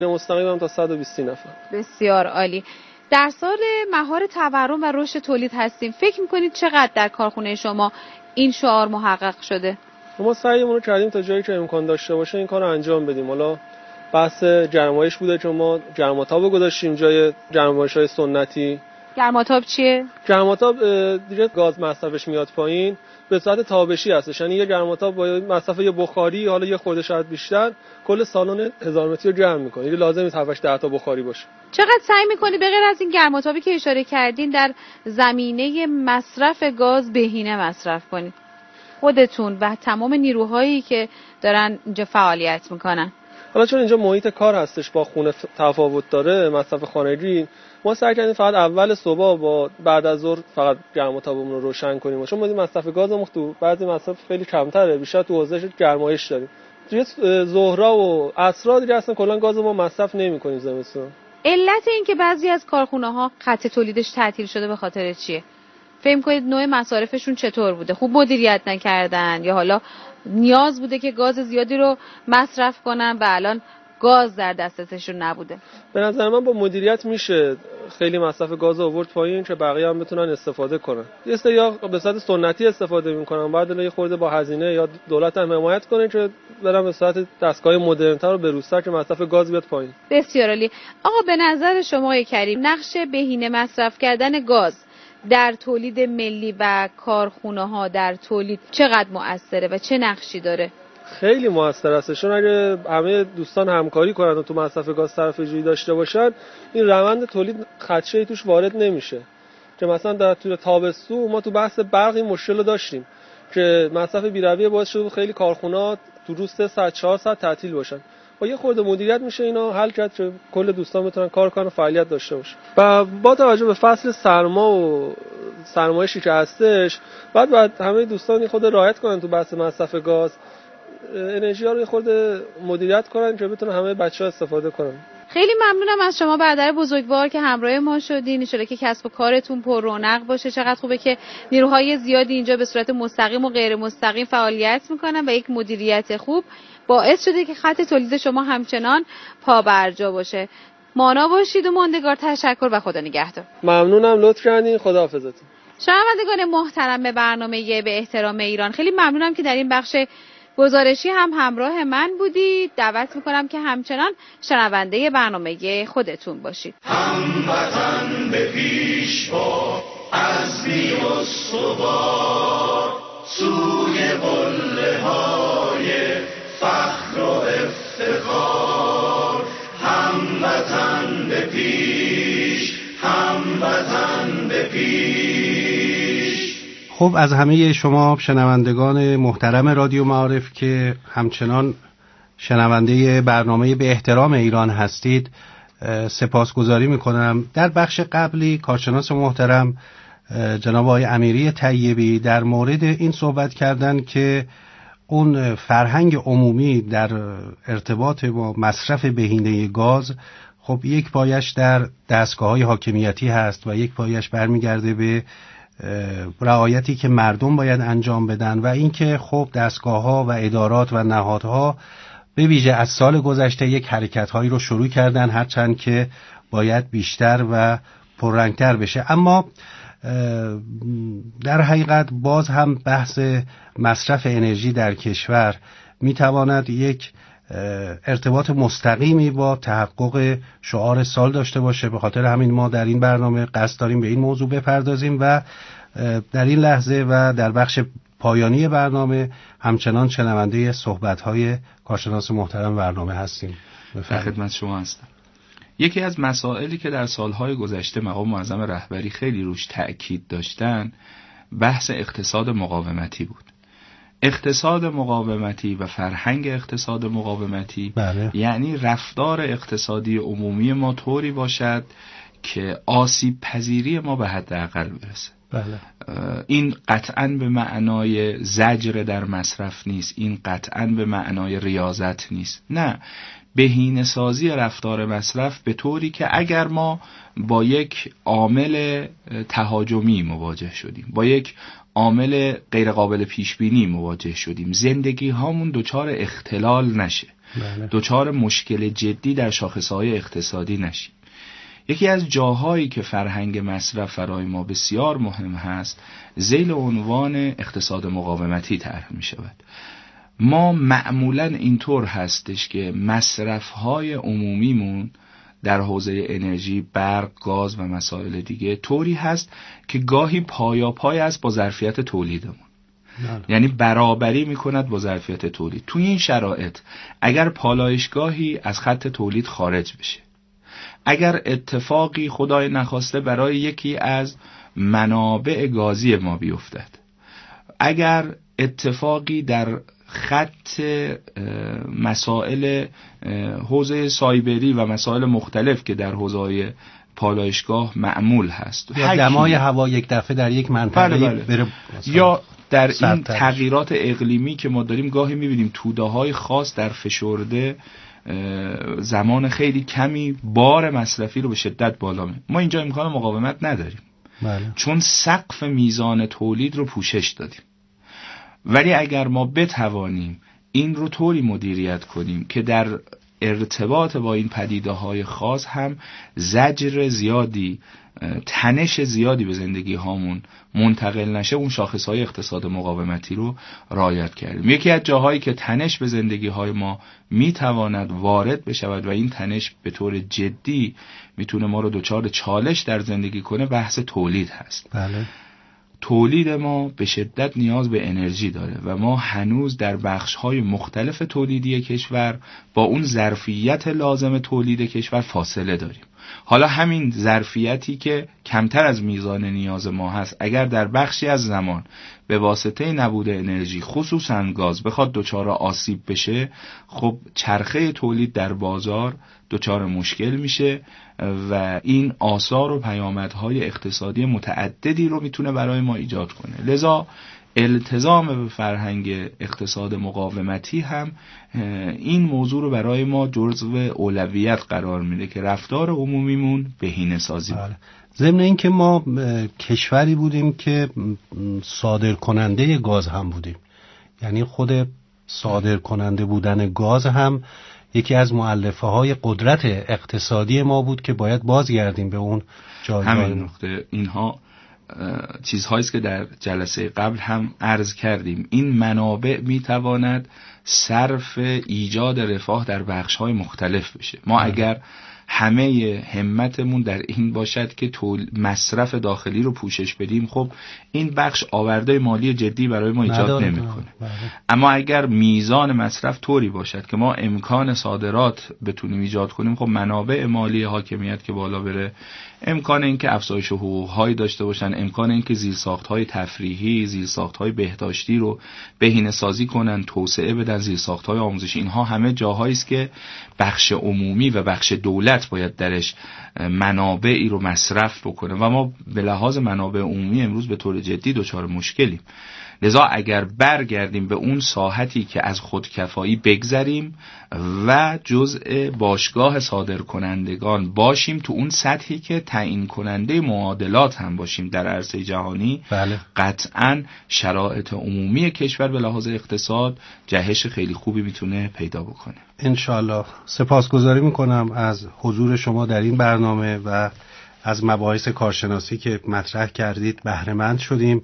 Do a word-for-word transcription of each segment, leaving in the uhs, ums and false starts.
مستقیم هم تا صد و بیست نفر. بسیار عالی. در سال مهار تورم و رشد تولید هستیم. فکر می‌کنید چقدر در کارخونه شما این شعار محقق شده؟ ما سعیمون رو کردیم تا جایی که امکان داشته باشه این کار رو انجام بدیم. حالا بحث گرمایش بوده که ما گرماتاب گذاشتیم جای گرمایش‌های سنتی. گرماتاب چیه؟ گرماتاب دیگه گاز مصرفش میاد پایین، به صورت تابشی هستش. یعنی یه گرماتاب با مصرف یه بخاری، حالا یه خورده شاید بیشتر، کل سالن هزار متری رو گرم می‌کنه. یعنی لازم نیست هفتش ده تا بخاری باشه. چقدر سعی می‌کنی به غیر از این گرماتابی که اشاره کردین در زمینه مصرف گاز بهینه مصرف کنید؟ خودتون و تمام نیروهایی که دارن اینجا فعالیت میکنن. حالا چون اینجا محیط کار هستش با خونه تفاوت داره، مصرف خانگی، ما سعی کردیم فقط اول صبح با بعد از ظهر فقط گرماتابمون رو روشن کنیم. چون ما این مصرف گازمون تو بعضی مصرف خیلی کمتره، بیشتر تو حوزه گرمایش داریم. توی ظهرا و عصرا دیگه اصلا کلا گاز ما مصرف نمی‌کنیم زمستون. علت این که بعضی از کارخونه‌ها خط تولیدش تعطیل شده به خاطر چیه؟ فهم کنید نوع مصارفشون چطور بوده؟ خوب مدیریت نکردن یا حالا نیاز بوده که گاز زیادی رو مصرف کنن و الان گاز در دسترسشون نبوده؟ به نظر من با مدیریت میشه خیلی مصرف گاز آورد پایین که بقیه هم بتونن استفاده کنن. یه سریا به صورت سنتی استفاده میکنن، بعد یه خورده با هزینه یا دولت هم حمایت کنه که برن به صورت دستگاه مدرن‌تر و بروزتر که مصرف گاز بیاد پایین. بسیار عالی. آقا به نظر شما آقای کریم نقش بهینه مصرف کردن گاز در تولید ملی و کارخونه‌ها در تولید چقدر مؤثره و چه نقشی داره؟ خیلی مؤثر است. چون اگه همه دوستان همکاری کنن و تو مصرف گاز طرف‌جویی داشته باشن، این روند تولید خدشه‌ای توش وارد نمیشه. که مثلا در طول تابستون ما تو بحث برق این مشکل رو داشتیم که مصرف بی‌رویه باعث شد خیلی کارخونه‌ها تو روز سه ساعت چهار ساعت تعطیل باشن. با یه خورده مدیریت میشه اینا حل کرد که کل دوستان بتونن کار کنن و فعالیت داشته باشن. و با توجه به فصل سرما و سرمایشی که هستش، بعد بعد همه دوستان خود رعایت کنن تو بحث مصرف گاز، انرژی ها رو خورده مدیریت کنن که بتونن همه بچه‌ها استفاده کنن. خیلی ممنونم از شما برادر بزرگوار که همراه ما شدین. ان شاءالله که کسب و کارتون پر رونق باشه. چقدر خوبه که نیروهای زیادی اینجا به صورت مستقیم و غیر مستقیم فعالیت میکنن و یک مدیریت خوب باعث شده که خط تولید شما همچنان پابرجا باشه. مانا باشید و ماندگار. تشکر و خدا نگهدار. ممنونم، لطف کردین. خداحافظتون. شنوندگان محترم به برنامه به احترام ایران، خیلی ممنونم که در این بخش گزارشی هم همراه من بودید. دعوت میکنم که همچنان شنونده برنامه خودتون باشید. هموطن به پیش با عزمی استوار، سوی قله های فخر و افتخار. هموطن به پیش، هموطن به پیش. خب از همه شما شنوندگان محترم رادیو معارف که همچنان شنونده برنامه به احترام ایران هستید سپاسگزاری میکنم. در بخش قبلی کارشناس محترم جناب آقای امیری طیبی در مورد این صحبت کردن که اون فرهنگ عمومی در ارتباط با مصرف بهینه گاز خب یک پایش در دستگاه‌های حاکمیتی هست و یک پایش برمیگرده به رعایتی که مردم باید انجام بدن و اینکه خب دستگاه‌ها و ادارات و نهادها به ویژه از سال گذشته یک حرکت‌هایی رو شروع کردن، هرچند که باید بیشتر و پررنگتر بشه. اما در حقیقت باز هم بحث مصرف انرژی در کشور میتواند یک ارتباط مستقیمی با تحقق شعار سال داشته باشه. به خاطر همین ما در این برنامه قصد داریم به این موضوع بپردازیم و در این لحظه و در بخش پایانی برنامه همچنان شنونده صحبت‌های کارشناس محترم برنامه هستیم. در خدمت شما هستم. یکی از مسائلی که در سالهای گذشته مقام معظم رهبری خیلی روش تأکید داشتن بحث اقتصاد مقاومتی بود. اقتصاد مقاومتی و فرهنگ اقتصاد مقاومتی بله. یعنی رفتار اقتصادی عمومی ما طوری باشد که آسیب پذیری ما به حداقل برسه. بله. این قطعاً به معنای زجر در مصرف نیست، این قطعاً به معنای ریاضت نیست، نه، بهینه سازی رفتار مصرف به طوری که اگر ما با یک عامل تهاجمی مواجه شدیم، با یک عامل غیر قابل پیش بینی مواجه شدیم، زندگی هامون دچار اختلال نشه. بله. دچار مشکل جدی در شاخصهای اقتصادی نشیم. یکی از جاهایی که فرهنگ مصرف برای ما بسیار مهم هست ذیل عنوان اقتصاد مقاومتی طرح می شود. ما معمولاً اینطور هستش که مصرف‌های عمومیمون در حوزه انرژی، برق، گاز و مسائل دیگه طوری هست که گاهی پایاپای است با ظرفیت تولیدمون. نه. یعنی برابری میکند با ظرفیت تولید. توی این شرایط اگر پالایشگاهی از خط تولید خارج بشه، اگر اتفاقی خدای نخواسته برای یکی از منابع گازی ما بیفتد، اگر اتفاقی در خط مسائل حوزه سایبری و مسائل مختلف که در حوزه پالایشگاه معمول هست، یا دمای هوا یک دفعه در یک منطقه بله بله. بره یا در این تغییرات اقلیمی که ما داریم گاهی می‌بینیم توده‌های خاص در فشرده زمان خیلی کمی بار مصرفی رو به شدت بالا می. ما اینجا امکان مقاومت نداریم بله. چون سقف میزان تولید رو پوشش دادیم. ولی اگر ما بتوانیم این رو طوری مدیریت کنیم که در ارتباط با این پدیده های خاص هم زجر زیادی، تنش زیادی به زندگی هامون منتقل نشه، اون شاخص های اقتصاد مقاومتی رو رعایت کردیم. یکی از جاهایی که تنش به زندگی های ما میتواند وارد بشود و این تنش به طور جدی میتونه ما رو دچار چالش در زندگی کنه بحث تولید هست. بله. تولید ما به شدت نیاز به انرژی داره و ما هنوز در بخش‌های مختلف تولیدی کشور با اون ظرفیت لازم تولید کشور فاصله داریم. حالا همین ظرفیتی که کمتر از میزان نیاز ما هست اگر در بخشی از زمان به واسطه نبود انرژی خصوصا گاز بخواد دچار آسیب بشه، خب چرخه تولید در بازار دچار مشکل میشه و این آثار و پیامدهای اقتصادی متعددی رو میتونه برای ما ایجاد کنه. لذا التزام به فرهنگ اقتصاد مقاومتی هم این موضوع رو برای ما جزو اولویت قرار میده که رفتار عمومیمون بهینه سازی باشه. ضمن این که ما کشوری بودیم که صادر کننده گاز هم بودیم، یعنی خود صادر کننده بودن گاز هم یکی از مؤلفه های قدرت اقتصادی ما بود که باید بازگردیم به اون جایگاه. همین نقطه اینها چیزهایی است که در جلسه قبل هم عرض کردیم. این منابع میتواند صرف ایجاد رفاه در بخش‌های مختلف بشه. ما اه. اگر همه همتمون در این باشد که طول مصرف داخلی رو پوشش بدیم، خب این بخش آورده مالی جدی برای ما ایجاد نمیکنه. اما اگر میزان مصرف طوری باشد که ما امکان صادرات بتونیم ایجاد کنیم، خب منابع مالی حاکمیت که بالا بره، امکان اینکه افزایش حقوق‌هایی داشته باشن، امکان اینکه زیرساخت‌های تفریحی، زیرساخت‌های بهداشتی رو بهینه‌سازی کنن، توسعه بدن، زیرساخت‌های آموزشی، اینها همه جاهایی است که بخش عمومی و بخش دولت باید درش منابعی رو مصرف بکنه و ما به لحاظ منابع عمومی امروز به طور جدی دچار مشکلیم. لذا اگر برگردیم به اون ساحتی که از خودکفایی بگذریم و جزء باشگاه صادرکنندگان باشیم، تو اون سطحی که تعیین کننده معادلات هم باشیم در عرصه جهانی، بله. قطعاً شرایط عمومی کشور به لحاظ اقتصاد جهش خیلی خوبی میتونه پیدا بکنه. انشالله. سپاسگزاری میکنم از حضور شما در این برنامه و از مباحث کارشناسی که مطرح کردید بهره مند شدیم.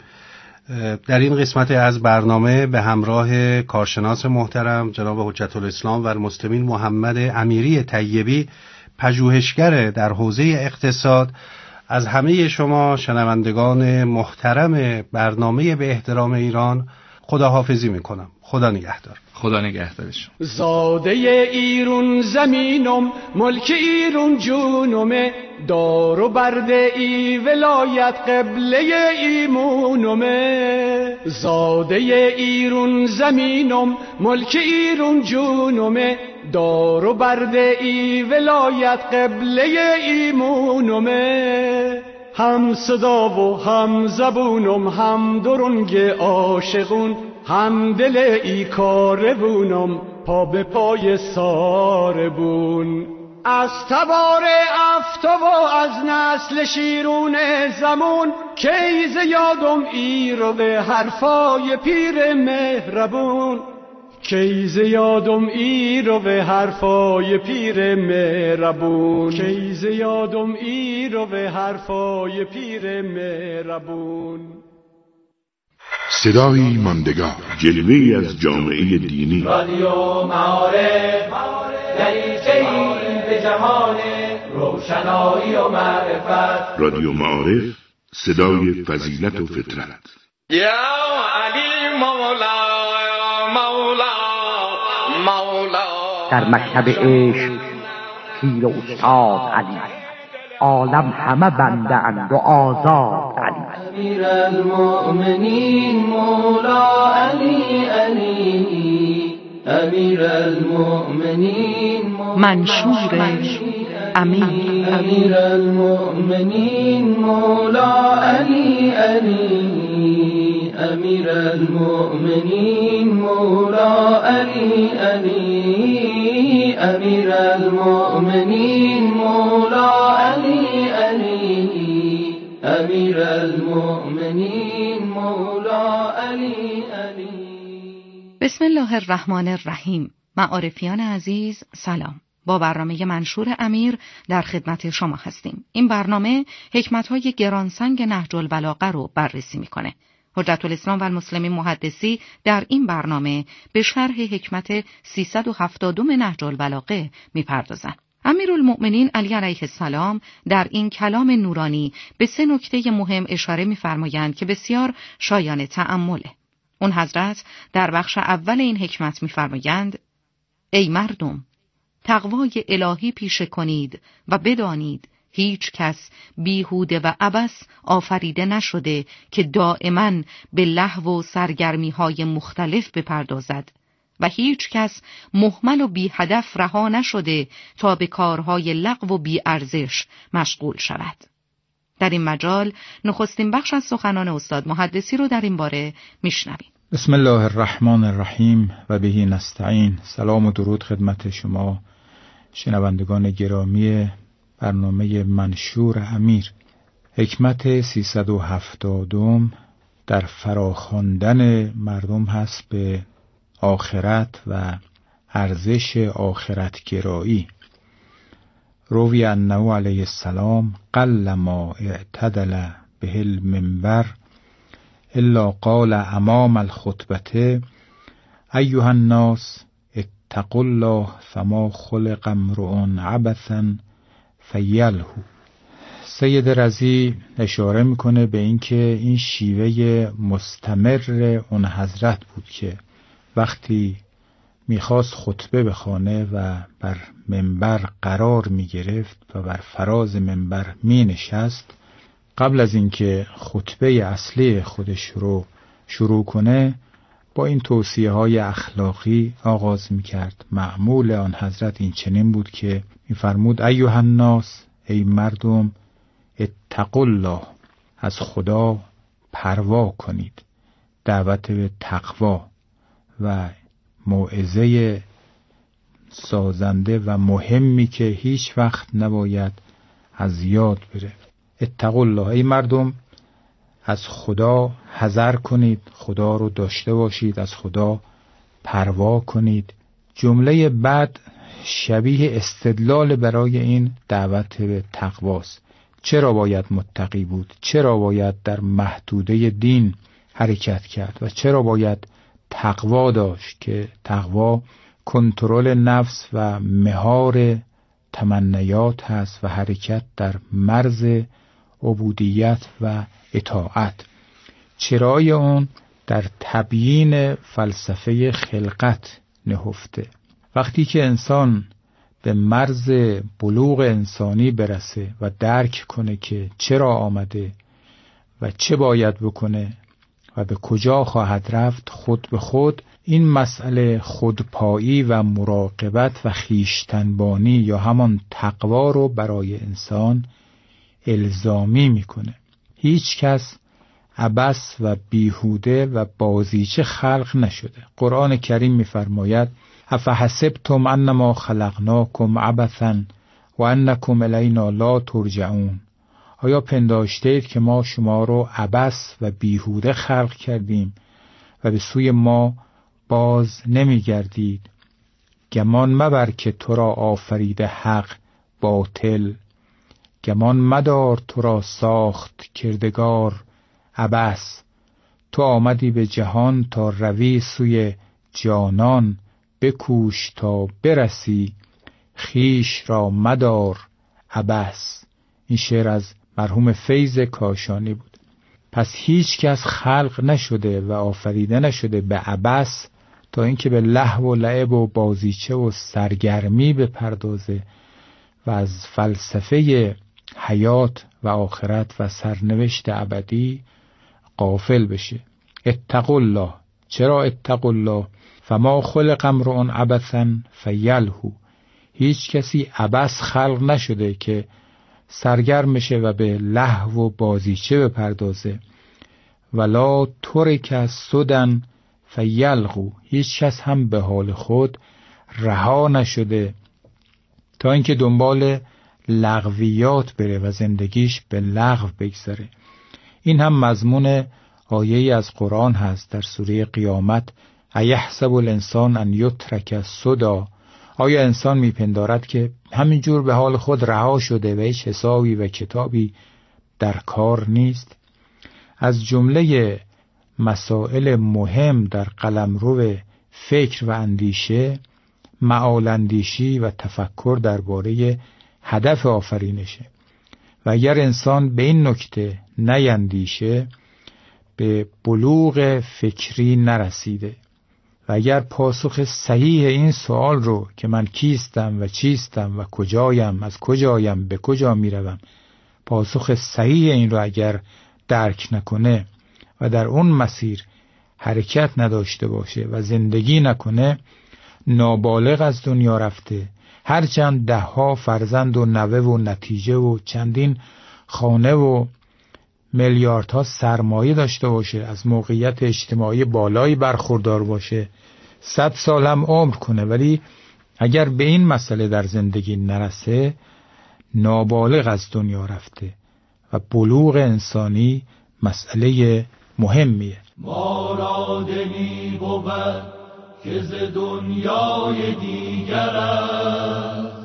در این قسمت از برنامه به همراه کارشناس محترم جناب حجت الاسلام و المسلمین محمد امیری طیبی، پژوهشگر در حوزه اقتصاد، از همه شما شنوندگان محترم برنامه به احترام ایران خداحافظی میکنم. خدا نگهدار. خدا نگهدارشون. زاده ایرون زمینم، ملک ایرون جونم، دار و برده ای ولایت قبله ایمونم. زاده ایرون زمینم، ملک ایرون جونم، دار و برده ای ولایت قبله ایمونم. هم صدا و هم زبونم، هم درنگ عاشقون، هم دل ای کاربونم، پا به پای ساربون. از تبار افتا و از نسل شیرون زمون، کیز یادم ای رو به حرفای پیر مهربون. کیز یادم ای رو به حرفای پیر مهربون، کیز یادم ای رو به حرفای پیر مهربون. صدایی ماندگار، جلوه‌ای از جامعه دینی. رادیو معارف، دریچه‌ای به جهان روشنایی و معرفت. رادیو معارف، صدای فضیلت و فطرت. یا علی مولا مولا مولا. در مکتب عشق پیر و استاد علی، عالم همه بنده اند و آزاد علی. امیر المؤمنین مولا علی علی، امیر المؤمنین منشور امیر. امیر المؤمنین مولا علی علی، امیر المؤمنین مولا علی علی، امیر المؤمنین مولا علی علی، امیر المؤمنین مولا علی علی. بسم الله الرحمن الرحیم. معارفیان عزیز سلام. با برنامه منشور امیر در خدمت شما هستیم. این برنامه حکمت‌های گرانسنگ نهج البلاغه رو بررسی می‌کنه. حجت الاسلام و المسلمین محدثی در این برنامه به شرح حکمت سیصد و هفتادم نهج البلاغه می‌پردازند. امیرالمؤمنین علی علیه السلام در این کلام نورانی به سه نکته مهم اشاره می‌فرمایند که بسیار شایان تأمله. اون حضرت در بخش اول این حکمت می‌فرمایند: ای مردم، تقوای الهی پیشه کنید و بدانید هیچ کس بیهوده و عبث آفریده نشده که دائما به لهو و سرگرمی های مختلف بپردازد و هیچ کس مهمل و بی هدف رها نشده تا به کارهای لغو و بی ارزش مشغول شود. در این مجال نخستین بخش از سخنان استاد محدثی رو در این باره میشنویم. بسم الله الرحمن الرحیم و بهی نستعین. سلام و درود خدمت شما شنوندگان گرامی برنامه منشور امیر. حکمت سیصد و هفتادم در فراخواندن مردم هست به آخرت و ارزش آخرت گرایی. روی انه علیه السلام قل ما اعتدل به المنبر الا قال امام الخطبه ایها الناس اتقوا الله فما خلق امرؤ عبثا فیلهو. سید رضی اشاره میکنه به اینکه این شیوه مستمر اون حضرت بود که وقتی میخواست خطبه بخوانه و بر منبر قرار میگرفت و بر فراز منبر مینشست، قبل از اینکه خطبه اصلی خودش رو شروع کنه با این توصیه های اخلاقی آغاز میکرد. معمول آن حضرت این چنین بود که میفرمود ایها الناس، ای مردم، اتقوا الله، از خدا پروا کنید. دعوت به تقوا و موعظه سازنده و مهمی که هیچ وقت نباید از یاد بره. اتقوا الله، ای مردم، از خدا حذر کنید، خدا رو داشته باشید، از خدا پروا کنید. جمله بعد شبیه استدلال برای این دعوت به تقواست. چرا باید متقی بود؟ چرا باید در محدوده دین حرکت کرد و چرا باید تقوا داشت که تقوا کنترل نفس و مهار تمنیات هست و حرکت در مرز عبودیت و اطاعت. چرای اون در تبیین فلسفه خلقت نهفته. وقتی که انسان به مرز بلوغ انسانی برسه و درک کنه که چرا آمده و چه باید بکنه و به کجا خواهد رفت، خود به خود این مسئله خودپایی و مراقبت و خویشتنبانی یا همان تقوا رو برای انسان الزامی میکنه. هیچ کس عبث و بیهوده و بازیچه خلق نشده. قرآن کریم میفرماید افحسبتم انما خلقناکم عبثا و انکم الینا لا ترجعون. آیا پنداشتید که ما شما رو عبث و بیهوده خلق کردیم و به سوی ما باز نمی گردید. گمان مبر که تو را آفریده حق باطل، گمان مدار تو را ساخت کردگار عبث. تو آمدی به جهان تا روی سوی جانان، بکوش تا برسی خیش را مدار عبث. این شعر از مرحوم فیض کاشانی بود. پس هیچ کس خلق نشده و آفریده نشده به عبث تا اینکه به لهو و لعب و بازیچه و سرگرمی بپردازه و از فلسفه حیات و آخرت و سرنوشت ابدی غافل بشه. اتقوا الله. چرا اتقوا الله؟ فما خلق امرؤ عبثا فیلهو. هیچ کسی عبث خلق نشده که سرگرم بشه و به لهو و بازیچه بپردازه. ولا ترک سدن فیلغو. هیچ کس هم به حال خود رها نشده تا اینکه دنبال لغویات بره و زندگیش به لغو بگذره. این هم مضمون آیه‌ای از قرآن هست در سوره قیامت: ایحسب الانسان ان یترک سدی. آیا انسان میپندارد که همینجور به حال خود رها شده و هیچ حسابی و کتابی در کار نیست؟ از جمله مسائل مهم در قلمرو فکر و اندیشه معال اندیشی و تفکر درباره هدف آفرینشه و اگر انسان به این نکته نیندیشه به بلوغ فکری نرسیده و اگر پاسخ صحیح این سوال رو که من کیستم و چیستم و کجایم، از کجایم، به کجا میروم، پاسخ صحیح این رو اگر درک نکنه و در اون مسیر حرکت نداشته باشه و زندگی نکنه، نابالغ از دنیا رفته. هرچند ده ها فرزند و نوه و نتیجه و چندین خانه و میلیاردها سرمایه داشته باشه، از موقعیت اجتماعی بالایی برخوردار باشه، صد سال هم عمر کنه، ولی اگر به این مسئله در زندگی نرسه، نابالغ از دنیا رفته و بلوغ انسانی مسئله مهمیه. ما را دلی بود که ز دنیای دیگر است،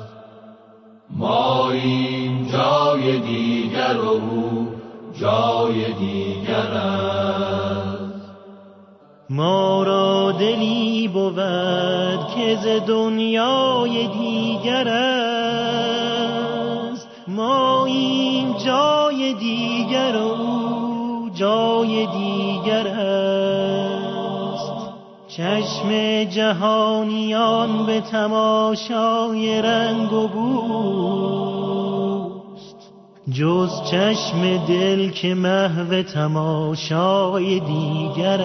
ما این جای دیگر و او جای دیگر است. ما را دلی بود که ز دنیای دیگر است، ما این جای دیگر و او جای دیگر است. چشم جهانیان به تماشای رنگ و بوست، جز چشم دل که محو تماشای دیگر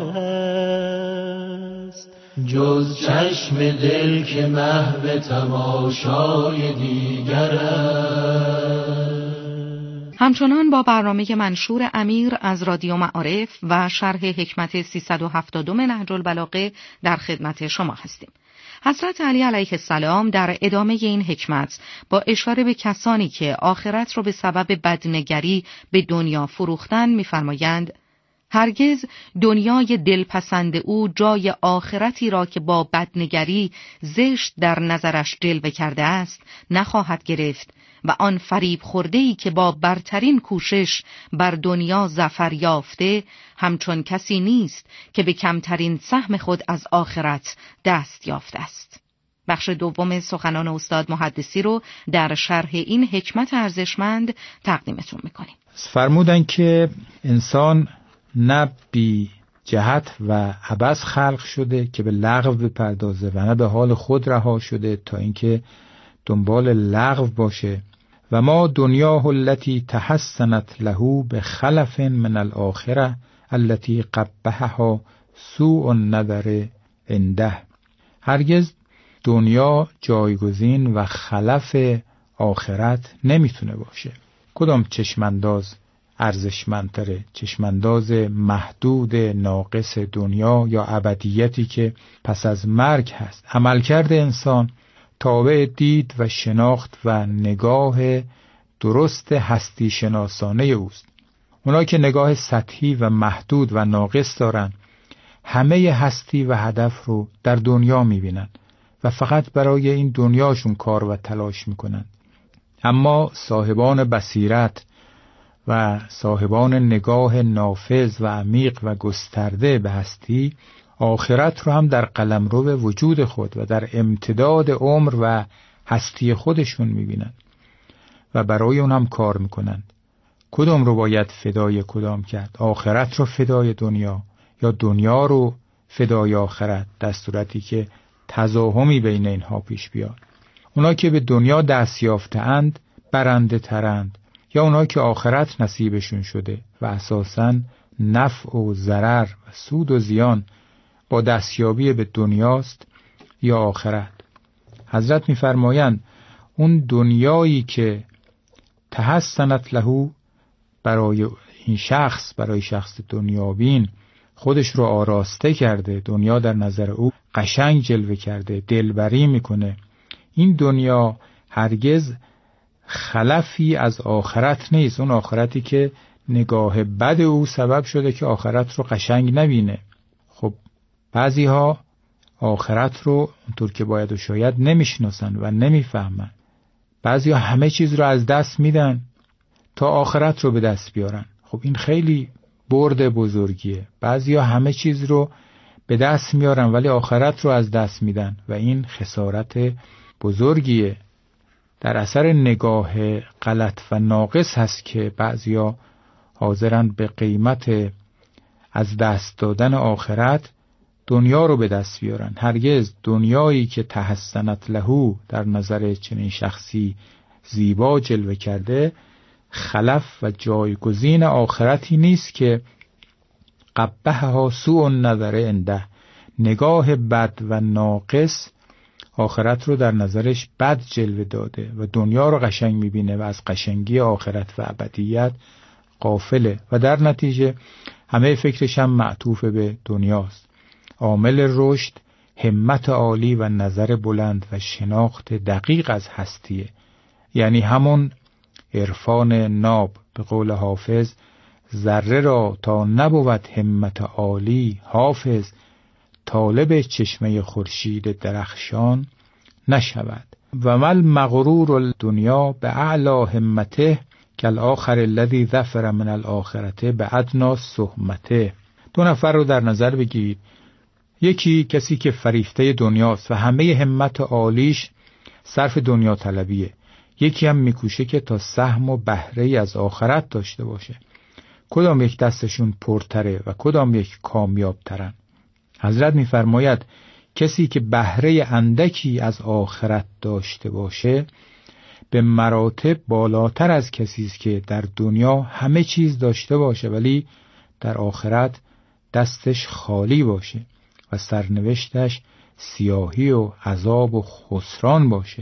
است، جز چشم دل که محو تماشای دیگر است. همچنان با برنامه منشور امیر از رادیو معارف و شرح حکمت سیصد و هفتاد نهج البلاغه در خدمت شما هستیم. حضرت علی علیه السلام در ادامه این حکمت با اشاره به کسانی که آخرت را به سبب بدنگری به دنیا فروختن می‌فرمایند: هرگز دنیای دلپسند او جای آخرتی را که با بدنگری زشت در نظرش جلوه کرده است نخواهد گرفت و آن فریب خورده‌ای که با برترین کوشش بر دنیا ظفر یافته همچون کسی نیست که به کمترین سهم خود از آخرت دست یافته است. بخش دوم سخنان استاد محدثی رو در شرح این حکمت ارزشمند تقدیمتون میکنیم. فرمودن که انسان نه بی جهت و عبث خلق شده که به لغو بپردازه و نه به حال خود رها شده تا اینکه دنبال لغو باشه. و ما دنیاه التي تحسنت له بخلف من الاخره التي قبحها سوء النظر عنده. هرگز دنیا جایگزین و خلف آخرت نمیتونه باشه. کدام چشمانداز ارزشمندتره؟ چشمانداز محدود ناقص دنیا یا ابدیتی که پس از مرگ هست؟ عملکرد انسان تابع دید و شناخت و نگاه درست هستی شناسانه اوست. اونا که نگاه سطحی و محدود و ناقص دارن، همه هستی و هدف رو در دنیا میبینن و فقط برای این دنیاشون کار و تلاش میکنن. اما صاحبان بصیرت و صاحبان نگاه نافذ و عمیق و گسترده به هستی، آخرت رو هم در قلمرو وجود خود و در امتداد عمر و هستی خودشون میبینن و برای اون هم کار میکنن. کدام رو باید فدای کدام کرد؟ آخرت رو فدای دنیا یا دنیا رو فدای آخرت، در صورتی که تزاهمی بین اینها پیش بیاد؟ اونا که به دنیا دست یافته‌اند برنده ترند، یا اونا که آخرت نصیبشون شده و اساساً نفع و ضرر و سود و زیان با دستیابی به دنیاست یا آخرت؟ حضرت می‌فرمایند اون دنیایی که تحسنت لهو، برای این شخص، برای شخص دنیابین خودش رو آراسته کرده، دنیا در نظر او قشنگ جلوه کرده، دلبری میکنه، این دنیا هرگز خلفی از آخرت نیست. اون آخرتی که نگاه بد او سبب شده که آخرت رو قشنگ نبینه. خب بعضی ها آخرت رو اونطور که باید و شاید نمیشناسن و نمیفهمن. بعضی ها همه چیز رو از دست میدن تا آخرت رو به دست بیارن. خب این خیلی برد بزرگیه. بعضی ها همه چیز رو به دست میارن ولی آخرت رو از دست میدن و این خسارت بزرگیه. در اثر نگاه غلط و ناقص هست که بعضی ها حاضرن به قیمت از دست دادن آخرت دنیا رو به دست بیارن. هرگز دنیایی که تحسنت لهو در نظر چنین شخصی زیبا جلوه کرده خلف و جایگزین آخرتی نیست که قبحها سوء النظر عنده، نگاه بد و ناقص آخرت رو در نظرش بد جلوه داده و دنیا رو قشنگ میبینه و از قشنگی آخرت و ابدیت غافله و در نتیجه همه فکرش هم معطوف به دنیاست. عامل رشد همت عالی و نظر بلند و شناخت دقیق از هستیه، یعنی همون عرفان ناب. به قول حافظ ذره را تا نبود همت عالی، حافظ طالب چشمه خورشید درخشان نشود. و مل مغرور الدنیا به اعلا همته کالآخر الذی ظفر من الاخرته به ادنا صحمته. دو نفر رو در نظر بگیرید. یکی کسی که فریفته دنیاست و همه همت عالیش صرف دنیا طلبیه. یکی هم میکوشه که تا سهم و بهره از آخرت داشته باشه. کدام یک دستشون پرتره و کدام یک کامیاب ترن؟ حضرت میفرماید کسی که بهره اندکی از آخرت داشته باشه به مراتب بالاتر از کسی است که در دنیا همه چیز داشته باشه ولی در آخرت دستش خالی باشه و سرنوشتش سیاهی و عذاب و خسران باشه.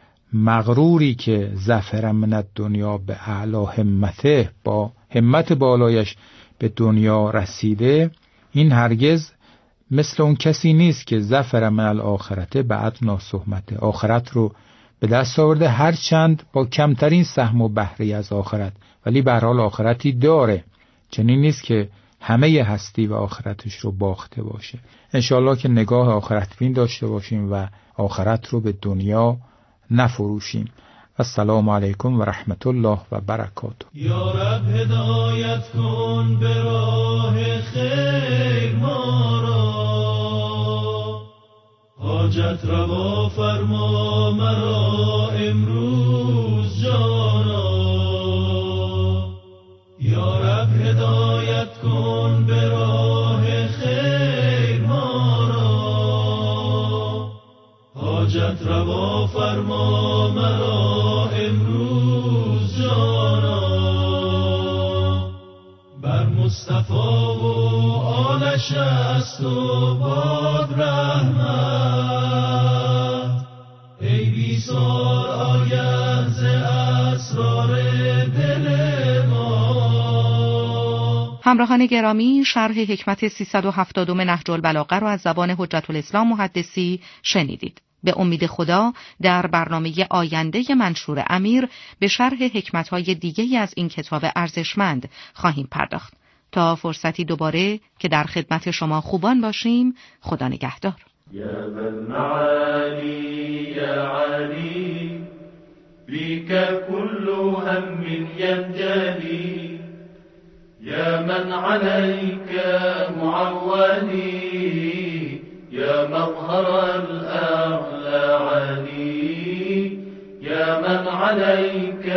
مغروری که ظفر من الدنیا به اعلی همته، با همت بالایش به دنیا رسیده، این هرگز مثل اون کسی نیست که ظفر من الاخرته به ادنا صحمته، آخرت رو به دست آورده هرچند با کمترین سهم و بهره از آخرت، ولی به هر حال آخرتی داره. چنین نیست که همه هستی و آخرتش رو باخته باشه. انشاءالله که نگاه آخرت بین داشته باشیم و آخرت رو به دنیا نفروشیم. السلام علیکم و رحمت الله و برکاته. یا رب هدایت کن به راه خیر ما را، حاجت روا فرما مرا امروز جانا. یا رب هدایت کن به راه خیر ما را، حاجت روا فرما مرا امروز جانا. بر مصطفی و آلش است و باد رحمت، ای بیسار آید ز اسرار دل ما. همراهان گرامی، شرح حکمت سیصد و هفتاد نهج البلاغه را از زبان حجت الاسلام محدثی شنیدید. به امید خدا در برنامه آینده منشور امیر به شرح حکمت‌های دیگه‌ای از این کتاب ارزشمند خواهیم پرداخت. تا فرصتی دوباره که در خدمت شما خوبان باشیم. خدا نگهدار. یا بالمعالی یا علی بیک کل هم ینجلی یا من علیک معولی یا مظهر الاعلى علی یا من علیک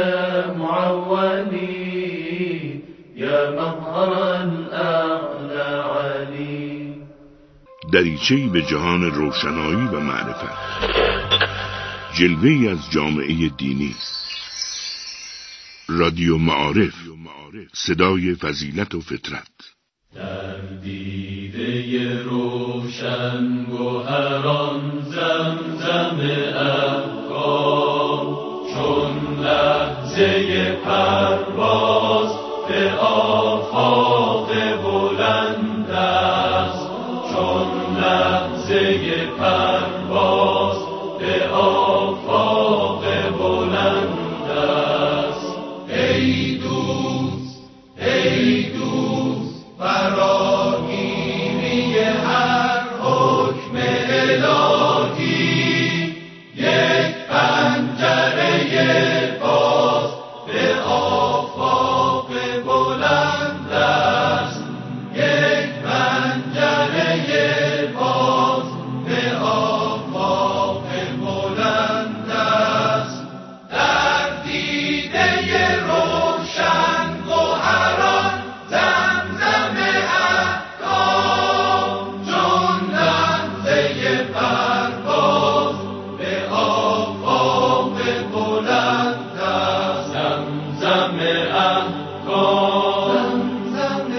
معولی یا مظهر الاعلى علی. دریچه‌ای به جهان روشنایی و معرفت، جلوه‌ای از جامعه دینی. رادیو معارف، صدای فضیلت و فطرت. در دیده روشن گوهران زمزم افکار، چون لحظه پرواز به آفاق بلند است، چون لحظه پرواز به آفاق بلند است. ای دوست ای دوست فراگیری هر حکم الهی، یک پنجره باز به آفاق بلند است، یک پنجره باز به آفاق بلند است. در دیده روشن گوهران زمزم احکام، چون لحظه پرواز به آفاق بلند است. زمزم احکام، زمزم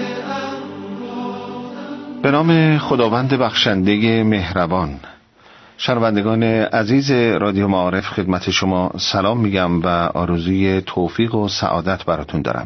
احکام. به نام خداوند بخشنده مهربان. شنوندگان عزیز رادیو معارف، خدمت شما سلام میگم و آرزوی توفیق و سعادت براتون دارم.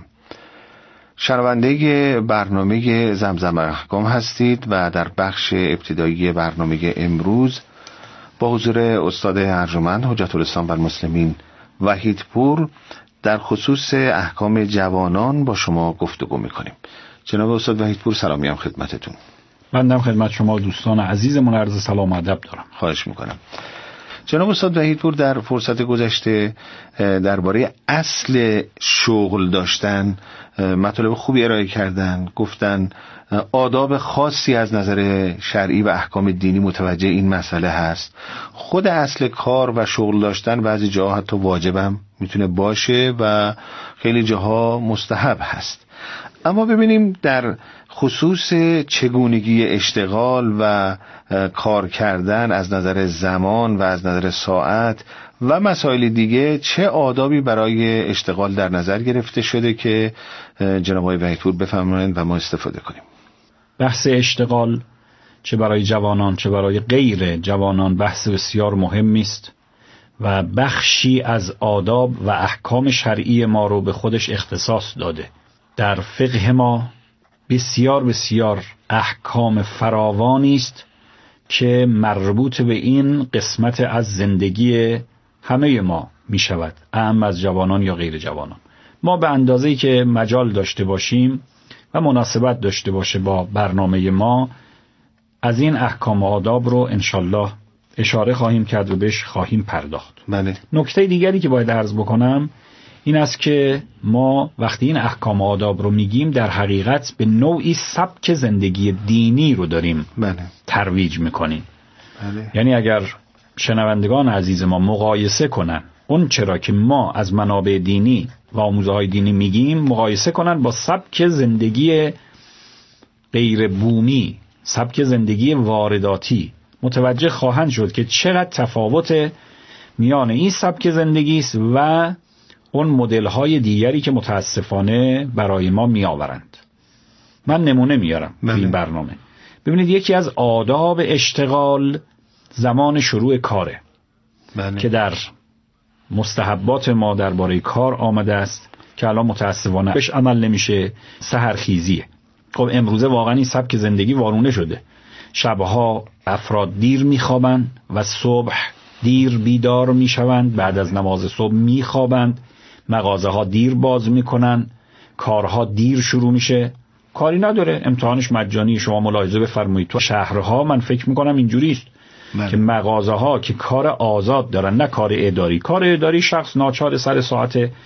شنونده برنامه زمزم احکام هستید و در بخش ابتدایی برنامه امروز با حضور استاد ارجمند حجت الاسلام والمسلمین وحیدپور در خصوص احکام جوانان با شما گفتگو میکنیم. جناب استاد وحیدپور، سلامی هم خدمتتون. بنده خدمت شما دوستان عزیزمون عرض سلام و ادب دارم. خواهش میکنم. جناب استاد وحیدپور در فرصت گذشته درباره اصل شغل داشتن مطالب خوبی ارائه کردن. گفتن آداب خاصی از نظر شرعی و احکام دینی متوجه این مسئله هست. خود اصل کار و شغل داشتن بعضی جاها حتی واجبم میتونه باشه و خیلی جاها مستحب هست. اما ببینیم در خصوص چگونگی اشتغال و کار کردن از نظر زمان و از نظر ساعت و مسائل دیگه چه آدابی برای اشتغال در نظر گرفته شده که جناب آقای وحیدپور بفرمایند و ما استفاده کنیم. بحث اشتغال چه برای جوانان چه برای غیر جوانان بحث بسیار مهمی است و بخشی از آداب و احکام شرعی ما رو به خودش اختصاص داده. در فقه ما بسیار بسیار احکام فراوانی است که مربوط به این قسمت از زندگی همه ما می شود، اعم از جوانان یا غیر جوانان. ما به اندازه‌ای که مجال داشته باشیم و مناسبت داشته باشه با برنامه ما از این احکام و آداب رو انشالله اشاره خواهیم کرد و بهش خواهیم پرداخت. بله. نکته دیگری که باید عرض بکنم این است که ما وقتی این احکام و آداب رو میگیم در حقیقت به نوعی سبک زندگی دینی رو داریم بله. ترویج میکنیم. بله. یعنی اگر شنوندگان عزیز ما مقایسه کنن اون چرا که ما از منابع دینی و آموزه های دینی میگیم مقایسه کنن با سبک زندگی غیر بومی، سبک زندگی وارداتی، متوجه خواهند شد که چقدر تفاوت میان این سبک زندگی است و اون مدل های دیگری که متاسفانه برای ما می آورند. من نمونه میارم بله. این برنامه. ببینید یکی از آداب اشتغال زمان شروع کاره بله. که در مستحبات ما درباره کار آمده است که الان متاسفانه بهش عمل نمیشه. سحرخیزیه. خب امروزه واقعا این سبک زندگی وارونه شده. شبها افراد دیر میخوابند و صبح دیر بیدار میشوند، بعد از نماز صبح میخوابند، مغازه ها دیر باز میکنن، کارها دیر شروع میشه کاری نداره، امتحانش مجانی. شما ملاحظه بفرمایید تو شهرها من فکر میکنم اینجوری است که مغازه ها که کار آزاد دارن، نه کار اداری. کار اداری شخص ناچار سر ساعت